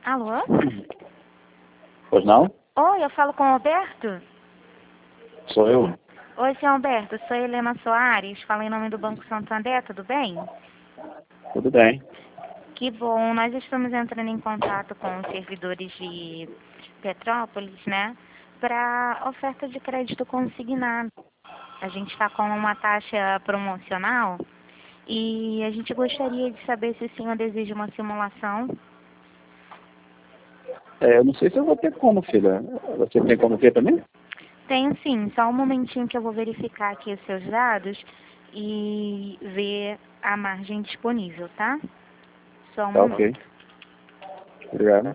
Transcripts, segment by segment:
Alô? Pois não? Oi, eu falo com o Alberto? Sou eu. Oi, senhor Alberto, sou Helena Soares, falo em nome do Banco Santander, tudo bem? Tudo bem. Que bom, nós estamos entrando em contato com os servidores de Petrópolis, né, para oferta de crédito consignado. A gente está com uma taxa promocional e a gente gostaria de saber se o senhor deseja uma simulação. Eu não sei se eu vou ter como, filha. Você tem como ter também? Tenho sim, só um momentinho que eu vou verificar aqui os seus dados e ver a margem disponível, tá? Só um Tá momento. ok. Obrigado.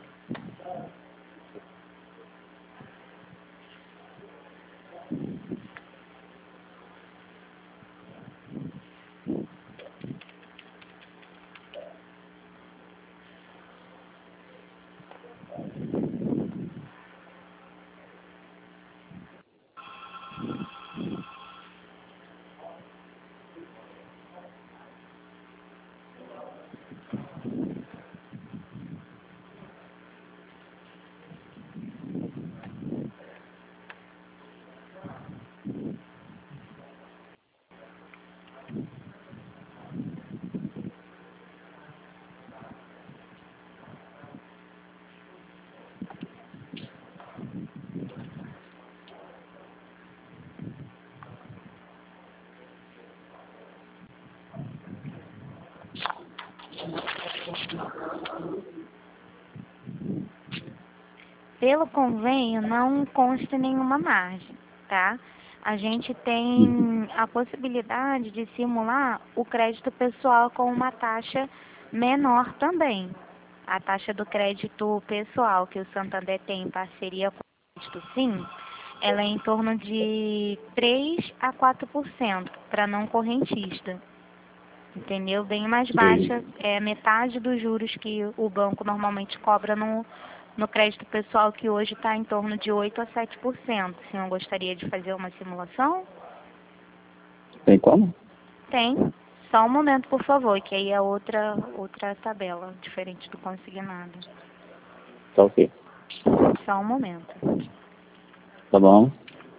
Pelo convênio, não consta nenhuma margem, tá? A gente tem a possibilidade de simular o crédito pessoal com uma taxa menor também. A taxa do crédito pessoal que o Santander tem em parceria com o crédito Sim, ela é em torno de 3 a 4% para não correntista. Entendeu? Bem mais baixa, é metade dos juros que o banco normalmente cobra no crédito pessoal, que hoje está em torno de 8 a 7%. O senhor gostaria de fazer uma simulação? Tem como? Tem. Só um momento, por favor, que aí é outra tabela, diferente do consignado. Tá ok. Só um momento. Tá bom.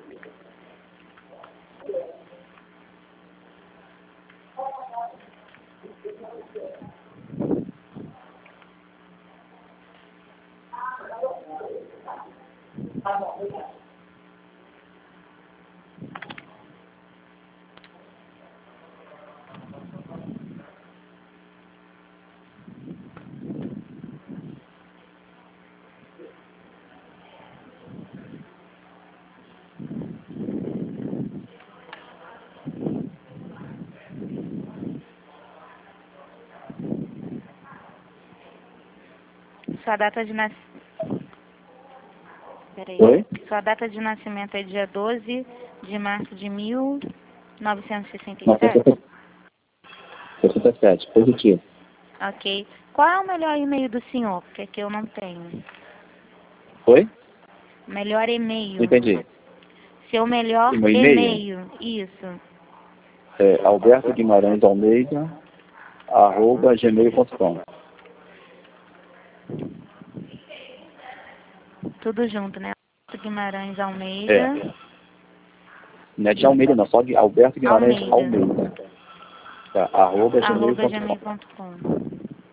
Sua data de nascimento... Peraí. Oi? Sua data de nascimento é dia 12 de março de 1967? 67. Positivo. Ok. Qual é o melhor e-mail do senhor? Porque aqui eu não tenho. Oi? Melhor Não e-mail. entendi. Seu melhor E meu e-mail? e-mail. Isso. É Alberto Guimarães Almeida, @gmail.com. Tudo junto, né? Guimarães Almeida. É. Não é de Almeida, não. Só de Alberto Guimarães Almeida. Tá. @gmail.com. @gmail.com.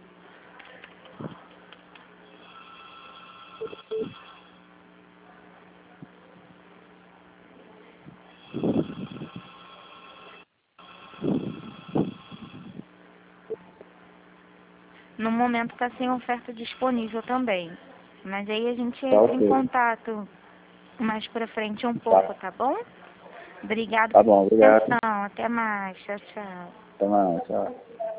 No momento está sem oferta disponível também. Mas aí a gente Tá entra em ok. contato mais pra frente um pouco, tá bom? Obrigado Tá pela bom, obrigado. atenção. Até mais. Tchau, tchau. Até mais. Tchau.